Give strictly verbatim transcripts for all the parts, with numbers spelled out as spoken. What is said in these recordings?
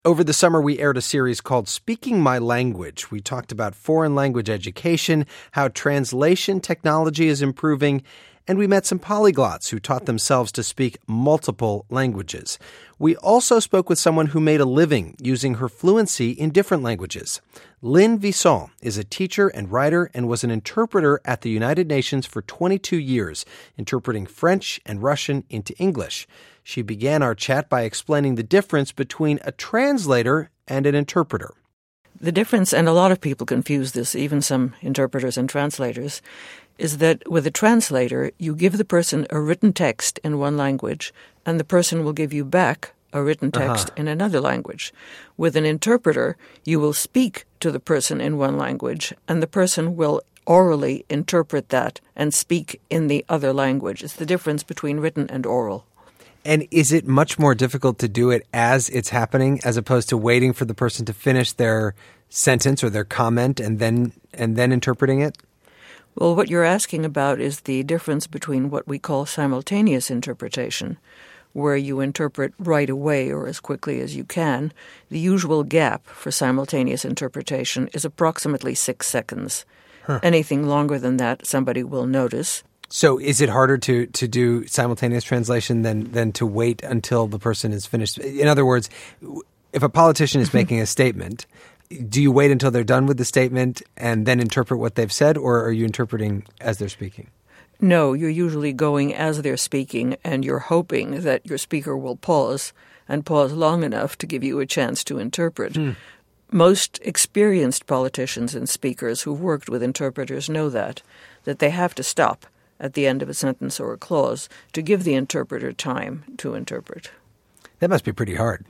Over the summer, we aired a series called Speaking My Language. We talked about foreign language education, how translation technology is improving, and we met some polyglots who taught themselves to speak multiple languages. We also spoke with someone who made a living using her fluency in different languages. Lynn Visson is a teacher and writer and was an interpreter at the United Nations for twenty-two years, interpreting French and Russian into English. She began our chat by explaining the difference between a translator and an interpreter. The difference, and a lot of people confuse this, even some interpreters and translators, is that with a translator, you give the person a written text in one language, and the person will give you back a written text uh-huh. in another language. With an interpreter, you will speak to the person in one language, and the person will orally interpret that and speak in the other language. It's the difference between written and oral. And is it much more difficult to do it as it's happening as opposed to waiting for the person to finish their sentence or their comment and then and then interpreting it? Well, what you're asking about is the difference between what we call simultaneous interpretation, where you interpret right away or as quickly as you can. The usual gap for simultaneous interpretation is approximately six seconds. Huh. Anything longer than that, somebody will notice. So is it harder to, to do simultaneous translation than, than to wait until the person is finished? In other words, if a politician is making a statement, do you wait until they're done with the statement and then interpret what they've said, or are you interpreting as they're speaking? No, you're usually going as they're speaking, and you're hoping that your speaker will pause and pause long enough to give you a chance to interpret. Hmm. Most experienced politicians and speakers who've worked with interpreters know that, that they have to stop at the end of a sentence or a clause to give the interpreter time to interpret. That must be pretty hard.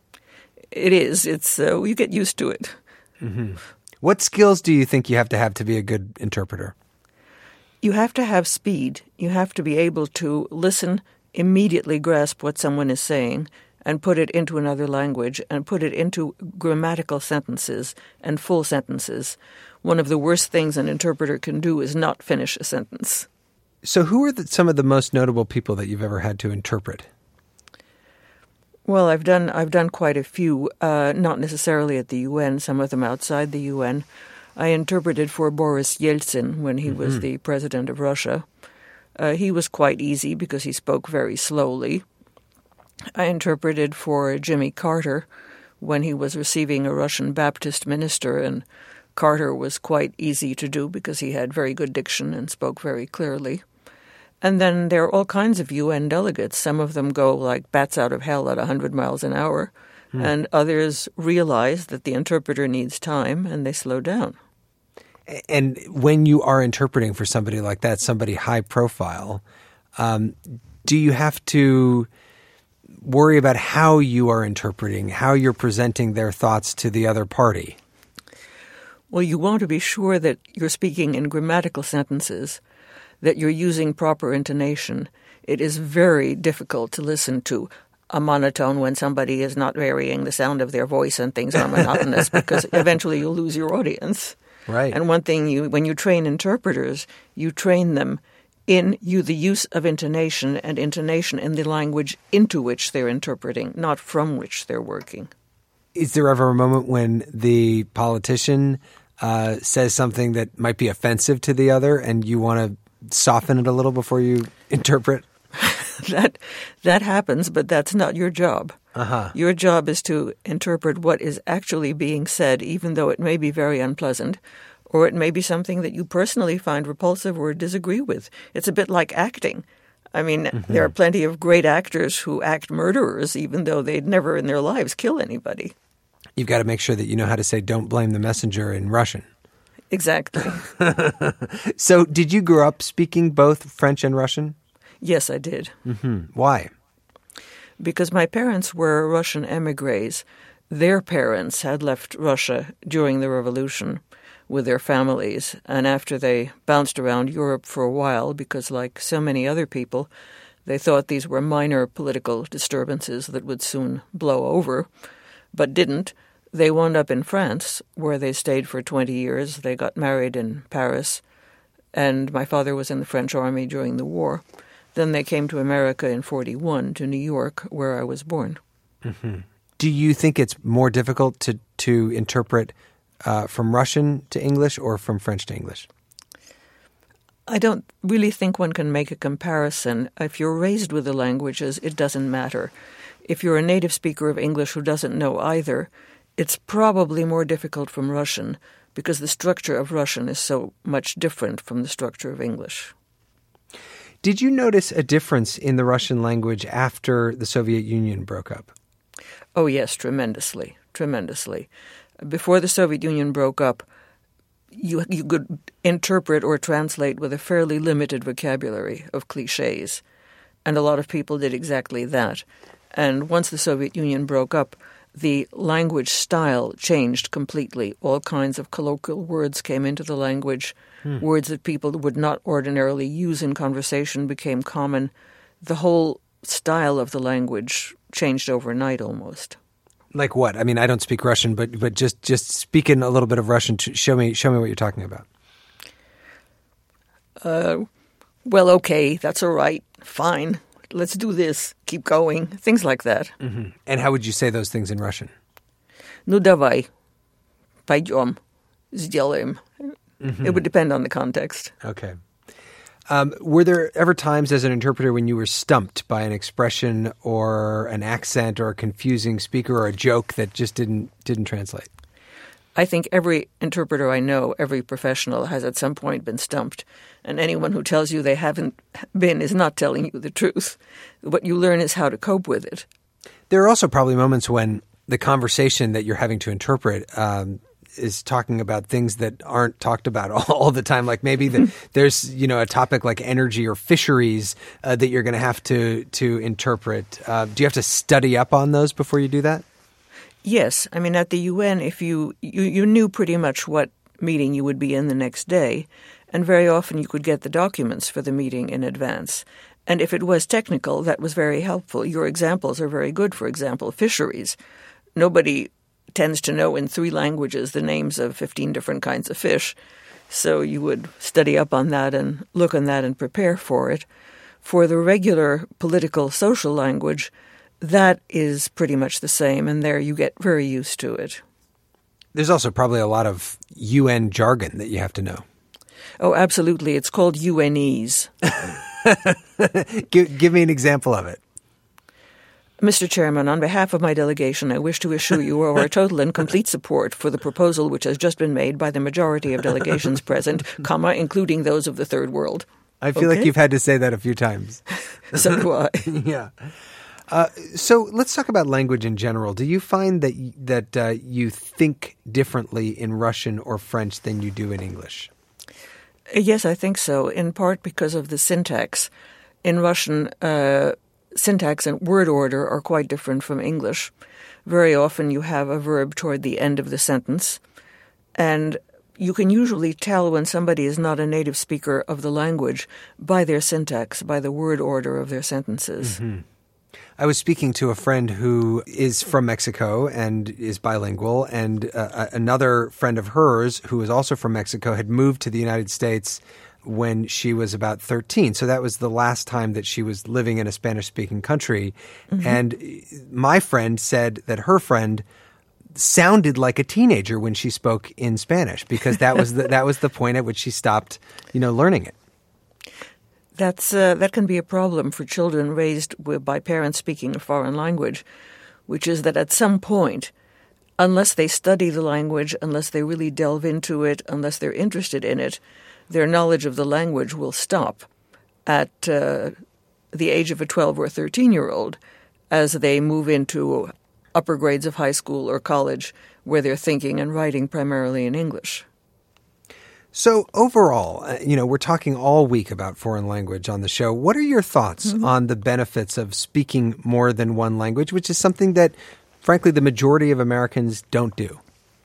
It is. It's uh, you get used to it. Mm-hmm. What skills do you think you have to have to be a good interpreter? You have to have speed. You have to be able to listen, immediately grasp what someone is saying, and put it into another language, and put it into grammatical sentences and full sentences. One of the worst things an interpreter can do is not finish a sentence. So who are the, some of the most notable people that you've ever had to interpret? Well, I've done I've done quite a few, uh, not necessarily at the U N, some of them outside the U N. I interpreted for Boris Yeltsin when he mm-hmm. was the president of Russia. Uh, he was quite easy because he spoke very slowly. I interpreted for Jimmy Carter when he was receiving a Russian Baptist minister, and Carter was quite easy to do because he had very good diction and spoke very clearly. And then there are all kinds of U N delegates. Some of them go like bats out of hell at one hundred miles an hour, hmm. and others realize that the interpreter needs time, and they slow down. And when you are interpreting for somebody like that, somebody high profile, um, do you have to worry about how you are interpreting, how you're presenting their thoughts to the other party? Well, you want to be sure that you're speaking in grammatical sentences, that you're using proper intonation. It is very difficult to listen to a monotone when somebody is not varying the sound of their voice and things are monotonous because eventually you'll lose your audience. Right. And one thing, you when you train interpreters, you train them in you the use of intonation and intonation in the language into which they're interpreting, not from which they're working. Is there ever a moment when the politician uh, says something that might be offensive to the other and you want to soften it a little before you interpret? that that happens, but that's not your job. Uh-huh. Your job is to interpret what is actually being said, even though it may be very unpleasant, or it may be something that you personally find repulsive or disagree with. It's a bit like acting. I mean, mm-hmm. there are plenty of great actors who act murderers, even though they'd never in their lives kill anybody. You've got to make sure that you know how to say "don't blame the messenger" in Russian. Exactly. So did you grow up speaking both French and Russian? Yes, I did. Mm-hmm. Why? Because my parents were Russian émigrés. Their parents had left Russia during the revolution with their families, and after they bounced around Europe for a while, because like so many other people, they thought these were minor political disturbances that would soon blow over, but didn't. They wound up in France, where they stayed for twenty years. They got married in Paris, and my father was in the French army during the war. Then they came to America in forty-one, to New York, where I was born. Mm-hmm. Do you think it's more difficult to, to interpret uh, from Russian to English or from French to English? I don't really think one can make a comparison. If you're raised with the languages, it doesn't matter. If you're a native speaker of English who doesn't know either, it's probably more difficult from Russian because the structure of Russian is so much different from the structure of English. Did you notice a difference in the Russian language after the Soviet Union broke up? Oh, yes, tremendously, tremendously. Before the Soviet Union broke up, you, you could interpret or translate with a fairly limited vocabulary of cliches, and a lot of people did exactly that. And once the Soviet Union broke up, the language style changed completely. All kinds of colloquial words came into the language. Hmm. Words that people would not ordinarily use in conversation became common. The whole style of the language changed overnight almost. Like what? I mean, I don't speak Russian, but but just, just speaking a little bit of Russian, to show me show me what you're talking about. Uh, well, okay, that's all right. Fine. Let's do this. Keep going. Things like that. Mm-hmm. And how would you say those things in Russian? Ну давай. Пойдем. Сделаем. Mm-hmm. It would depend on the context. Okay. Um, were there ever times as an interpreter when you were stumped by an expression or an accent or a confusing speaker or a joke that just didn't didn't translate? I think every interpreter I know, every professional, has at some point been stumped. And anyone who tells you they haven't been is not telling you the truth. What you learn is how to cope with it. There are also probably moments when the conversation that you're having to interpret um, is talking about things that aren't talked about all, all the time. Like maybe the, there's, you know, a topic like energy or fisheries uh, that you're going to have to to interpret. Uh, do you have to study up on those before you do that? Yes. I mean, at the U N, if you, you, you knew pretty much what meeting you would be in the next day, and very often you could get the documents for the meeting in advance. And if it was technical, that was very helpful. Your examples are very good. For example, fisheries. Nobody tends to know in three languages the names of fifteen different kinds of fish. So you would study up on that and look on that and prepare for it. For the regular political, social language, that is pretty much the same, and there you get very used to it. There's also probably a lot of U N jargon that you have to know. Oh, absolutely. It's called U N ese. give, give me an example of it. Mister Chairman, on behalf of my delegation, I wish to assure you of our total and complete support for the proposal which has just been made by the majority of delegations present, comma, including those of the Third World. I feel okay? like you've had to say that a few times. So do I. Yeah. Uh, so let's talk about language in general. Do you find that that uh, you think differently in Russian or French than you do in English? Yes, I think so, in part because of the syntax. In Russian, uh, syntax and word order are quite different from English. Very often you have a verb toward the end of the sentence, and you can usually tell when somebody is not a native speaker of the language by their syntax, by the word order of their sentences. Mm-hmm. I was speaking to a friend who is from Mexico and is bilingual, and uh, another friend of hers who is also from Mexico had moved to the United States when she was about thirteen. So that was the last time that she was living in a Spanish-speaking country. Mm-hmm. And my friend said that her friend sounded like a teenager when she spoke in Spanish because that was the, that was the point at which she stopped, you know, learning it. That's uh, that can be a problem for children raised with, by parents speaking a foreign language, which is that at some point, unless they study the language, unless they really delve into it, unless they're interested in it, their knowledge of the language will stop at uh, the age of a twelve or thirteen-year-old as they move into upper grades of high school or college where they're thinking and writing primarily in English. So overall, uh, you know, we're talking all week about foreign language on the show. What are your thoughts mm-hmm. on the benefits of speaking more than one language, which is something that, frankly, the majority of Americans don't do?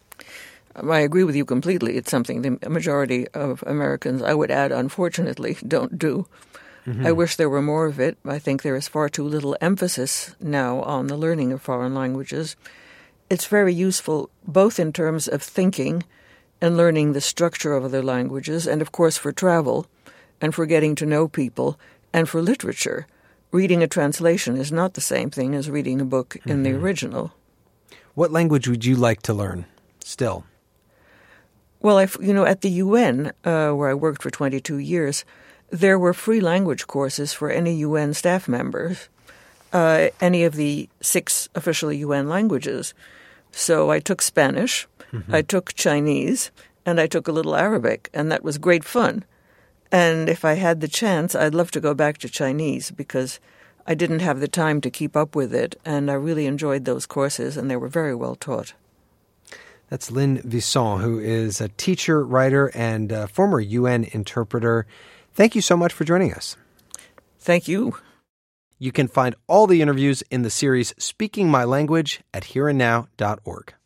I agree with you completely. It's something the majority of Americans, I would add, unfortunately, don't do. Mm-hmm. I wish there were more of it. I think there is far too little emphasis now on the learning of foreign languages. It's very useful both in terms of thinking and learning the structure of other languages, and of course for travel, and for getting to know people, and for literature. Reading a translation is not the same thing as reading a book mm-hmm. in the original. What language would you like to learn still? Well, I, you know, at the U N, uh, where I worked for twenty-two years, there were free language courses for any U N staff members, uh, any of the six official U N languages. So I took Spanish, mm-hmm. I took Chinese, and I took a little Arabic, and that was great fun. And if I had the chance, I'd love to go back to Chinese because I didn't have the time to keep up with it, and I really enjoyed those courses, and they were very well taught. That's Lynn Visson, who is a teacher, writer, and uh, former U N interpreter. Thank you so much for joining us. Thank you. You can find all the interviews in the series Speaking My Language at here and now dot org.